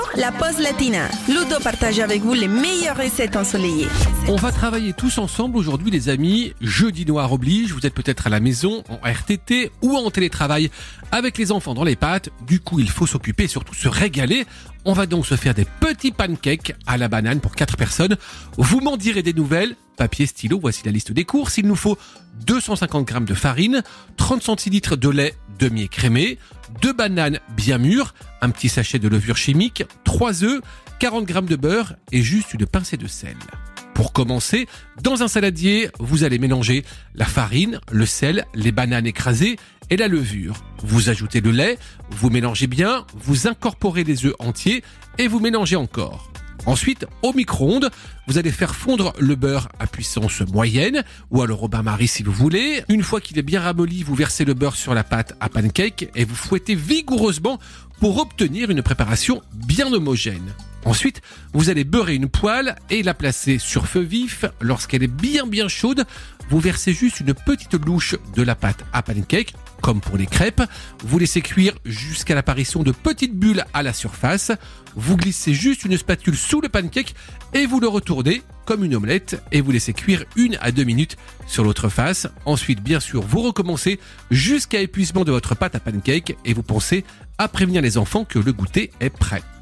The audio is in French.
la pause latina. Ludo partage avec vous les meilleures recettes ensoleillées. On va travailler tous ensemble aujourd'hui les amis. Jeudi noir oblige, vous êtes peut-être à la maison, en RTT ou en télétravail avec les enfants dans les pattes. Du coup, il faut s'occuper et surtout se régaler. On va donc se faire des petits pancakes à la banane pour 4 personnes. Vous m'en direz des nouvelles. Papier, stylo, voici la liste des courses. Il nous faut 250 g de farine, 30 centilitres de lait demi-écrémé, 2 bananes bien mûres, un petit sachet de levure chimique, 3 œufs, 40 g de beurre et juste une pincée de sel. Pour commencer, dans un saladier, vous allez mélanger la farine, le sel, les bananes écrasées et la levure. Vous ajoutez le lait, vous mélangez bien, vous incorporez les œufs entiers et vous mélangez encore. Ensuite, au micro-ondes, vous allez faire fondre le beurre à puissance moyenne ou alors au bain-marie si vous voulez. Une fois qu'il est bien ramolli, vous versez le beurre sur la pâte à pancake et vous fouettez vigoureusement pour obtenir une préparation bien homogène. Ensuite, vous allez beurrer une poêle et la placer sur feu vif. Lorsqu'elle est bien chaude, vous versez juste une petite louche de la pâte à pancake, comme pour les crêpes. Vous laissez cuire jusqu'à l'apparition de petites bulles à la surface. Vous glissez juste une spatule sous le pancake et vous le retournez comme une omelette et vous laissez cuire 1 à 2 minutes sur l'autre face. Ensuite, bien sûr, vous recommencez jusqu'à épuisement de votre pâte à pancake et vous pensez à prévenir les enfants que le goûter est prêt.